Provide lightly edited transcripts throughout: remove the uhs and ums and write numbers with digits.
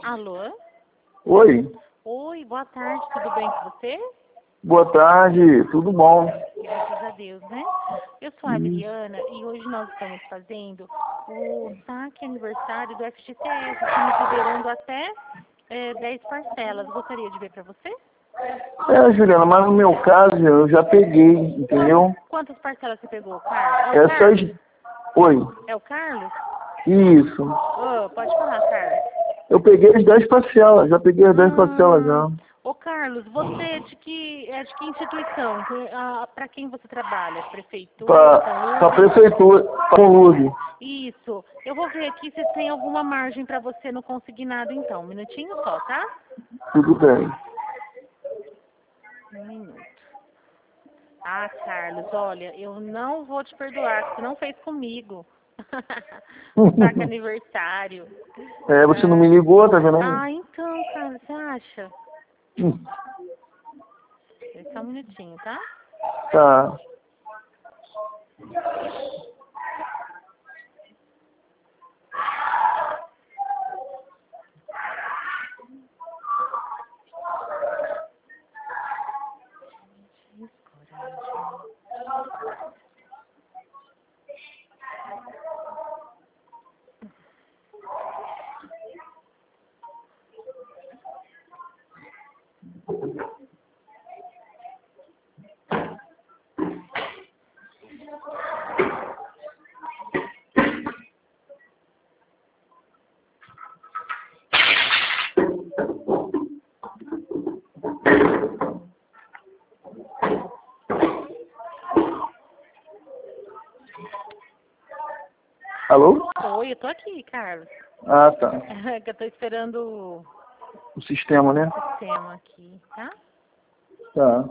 Alô? Oi, Oi, boa tarde, tudo bem com você? boa tarde, tudo bom? Graças a Deus, né? Eu sou a Adriana e hoje nós estamos fazendo o saque aniversário do FGTS. Estamos liberando até 10 parcelas. Gostaria de ver para você? Juliana, mas no meu caso eu já peguei, entendeu? Quantas parcelas você pegou, Carlos? É o Essas. Carlos? Oi, É o Carlos? isso. Ô, pode falar, Carlos. Eu peguei as 10 parcelas, já peguei as 10 parcelas já. Ô, Carlos, você é de que instituição? Para quem você trabalha? Prefeitura, Pra saúde? prefeitura, com luz. Isso. Eu vou ver aqui se tem alguma margem para você no consignado, então. Um minutinho só, tá? Tudo bem. Um minuto. Ah, Carlos, olha, eu não vou te perdoar, porque você não fez comigo. O saque aniversário. Você não me ligou, tá vendo aí? Então, cara, você acha? Hum, Só um minutinho, tá? Tá. Alô? Oi, eu tô aqui, Carlos. Ah, tá. É que eu tô esperando O sistema, né? o sistema aqui, tá? Tá.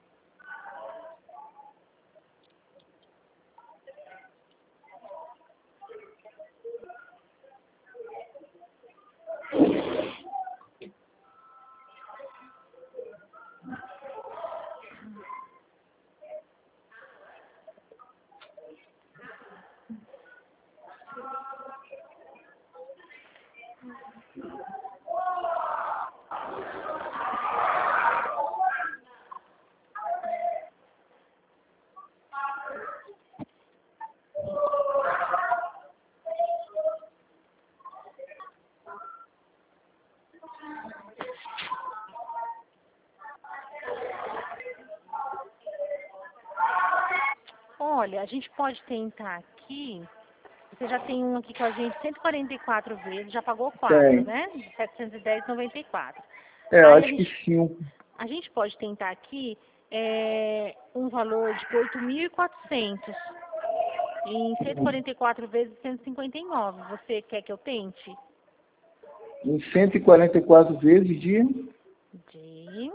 Olha, a gente pode tentar aqui. Você já tem um aqui com a gente 144 vezes, já pagou 4, Tem. né? 710,94. Eu Aí acho que 5. a gente pode tentar aqui um valor de 8.400 em 144 vezes 159. Você quer que eu tente? Em 144 vezes de De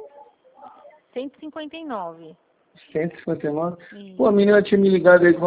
159. 159. Isso. Pô, a menina tinha me ligado aí com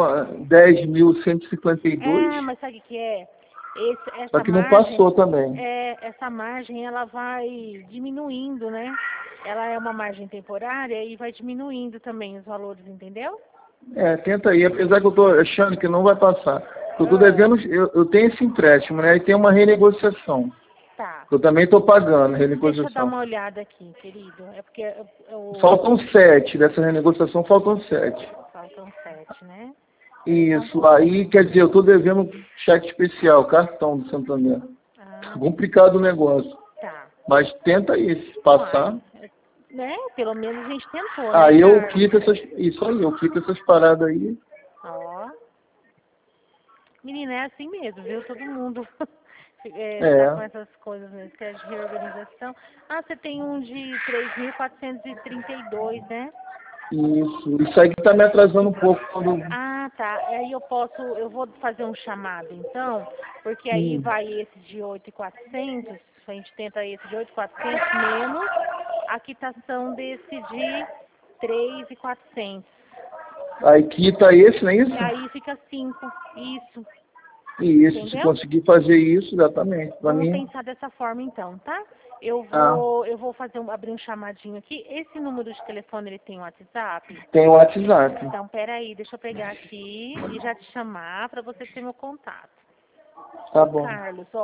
10.152. Mas sabe o que é? Só Essa que não margem, passou também. essa margem ela vai diminuindo, né? Ela é uma margem temporária e vai diminuindo também os valores, entendeu? Tenta aí, apesar que eu tô achando que não vai passar. Eu tô devendo, eu tenho esse empréstimo, né? E tem uma renegociação. Tá. Eu também tô pagando a Deixa eu dar renegociação. uma olhada aqui, querido. É porque Faltam 7, dessa renegociação faltam 7. faltam 7, né? Isso, aí quer dizer, eu tô devendo cheque especial, cartão do Santander. Ah, Complicado o negócio. tá. Mas tenta aí, se passar. Né? Pelo menos a gente tentou, né, Aí eu Carlos? quito eu quito essas paradas aí. Ó. Menina, é assim mesmo, viu? Todo mundo tá com essas coisas mesmo, que é de reorganização. Ah, você tem um de 3.432, né? Isso aí que tá me atrasando um pouco quando. Ah, tá. Aí eu vou fazer um chamado, então, porque aí vai esse de 8.400, a gente tenta esse de 8.400 menos a quitação desse de 3.400. Aí quita esse, não é isso? E aí fica 5, isso. Isso, se Entendeu? conseguir fazer isso, exatamente. Pra Vamos mim. pensar dessa forma então, tá? Eu vou abrir um chamadinho aqui. Esse número de telefone ele tem WhatsApp? Tem o WhatsApp. Então, peraí, deixa eu pegar aqui e já te chamar para você ter meu contato. Tá Ô, bom. Carlos, ó,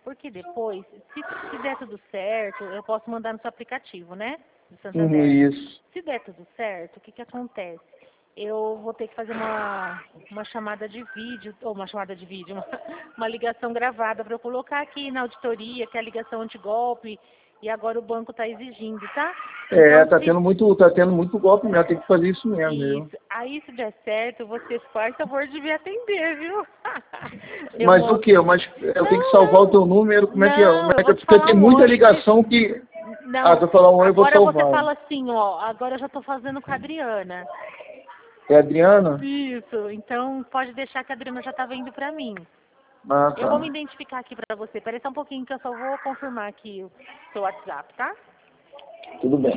Porque depois, se der tudo certo, eu posso mandar no seu aplicativo, né? Do Santander. Isso. Se der tudo certo, o que que acontece? Eu vou ter que fazer uma chamada de vídeo, ou uma chamada de vídeo, uma ligação gravada para eu colocar aqui na auditoria, que é a ligação antigolpe, e agora o banco está exigindo, tá? É, Então, tá tendo muito golpe mesmo, tem que fazer isso mesmo, viu? isso. Aí, se der certo, você faz favor de me atender, viu? Mas o quê? Mas eu tenho que salvar o teu número, como é que é? Não, eu vou te Porque falar tem um muita oi. ligação que... Não, Ah, tu falar um oi, eu vou agora você salvar. fala assim, ó, agora eu já tô fazendo com a Adriana. É a Adriana? Isso, então pode deixar que a Adriana já tá vendo pra mim. Ah, Eu vou tá. me identificar aqui pra você. Espera só um pouquinho que eu só vou confirmar aqui o seu WhatsApp, tá? Tudo bem.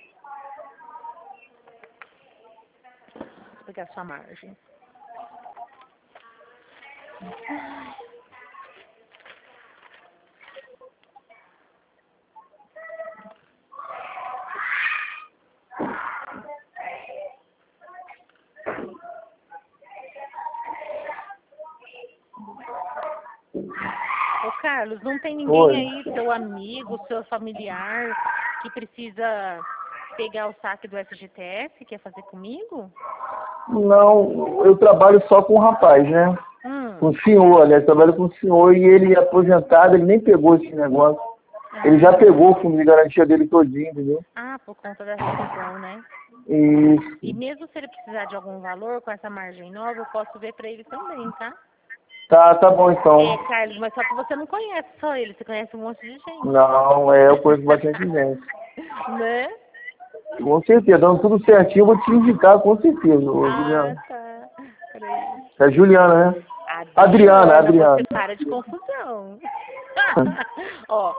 Vou pegar a sua margem. Ô, Carlos, não tem ninguém Oi. aí, seu amigo, seu familiar, que precisa pegar o saque do FGTS, quer fazer comigo? Não, eu trabalho só com o rapaz, né? Com o Hum. senhor, aliás, trabalho com o senhor e ele é aposentado, ele nem pegou esse negócio. Ele já pegou o fundo de garantia dele todinho, entendeu? Ah, por conta da rescisão, né? E Isso. mesmo se ele precisar de algum valor com essa margem nova, eu posso ver pra ele também, tá? Tá bom então. É, Carlos, mas só que você não conhece só ele, você conhece um monte de gente. Não, eu conheço bastante gente. Né? Com certeza, dando tudo certinho, eu vou te indicar, com certeza, ô, Juliana. Tá. Peraí. É Juliana, né? Adriana. Você para de confusão. Ó,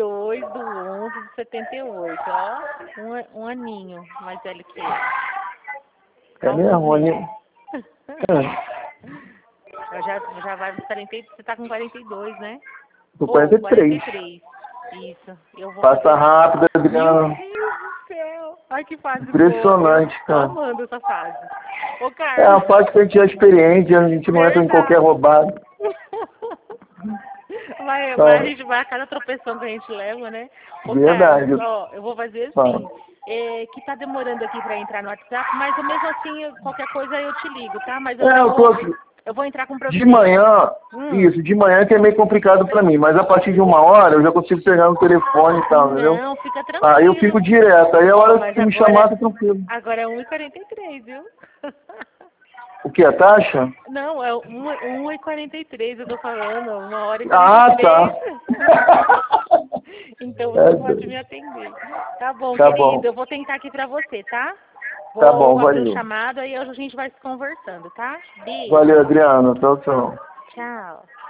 2/11/78, ó. Um aninho mais velho que eu. É mesmo, Calma aí. Aninha? Já vai nos 40, você tá com 42, né? Tô Ou 43. 43. Isso. Eu vou Passa fazer... rápido, Meu Adriana. Deus do céu. Ai, que fase Impressionante, boa. Eu tô cara. amando essa fase. Ô, É a Carlos. parte que a gente é experiente, a gente não entra em qualquer Verdade. roubada. Mas Tá. a gente vai a cada tropeção que a gente leva, né? Ô, Verdade. Carlos, ó, eu vou fazer Fala. assim. Que tá demorando aqui pra entrar no WhatsApp, mas mesmo assim, qualquer coisa eu te ligo, tá? Mas eu já Eu tô vou... aqui. Eu vou entrar com De providência. manhã, isso, de manhã que é meio complicado pra mim, mas a partir de 1 hora eu já consigo pegar no telefone e tal, entendeu? Não, fica tranquilo. Aí eu fico direto, aí a hora Mas que me agora, chamar, tá tranquilo. agora é 1h43, viu? O que, a taxa? Não, é 1h43, eu tô falando, 1h43. Ah, tá. Então você pode me atender. Tá bom, Tá querido, bom. eu vou tentar aqui pra você, tá? Tá bom, Vou abrir o valeu. chamado, aí a gente vai se conversando, tá? Beijo. Valeu, Adriano. Tchau, tchau. Tchau.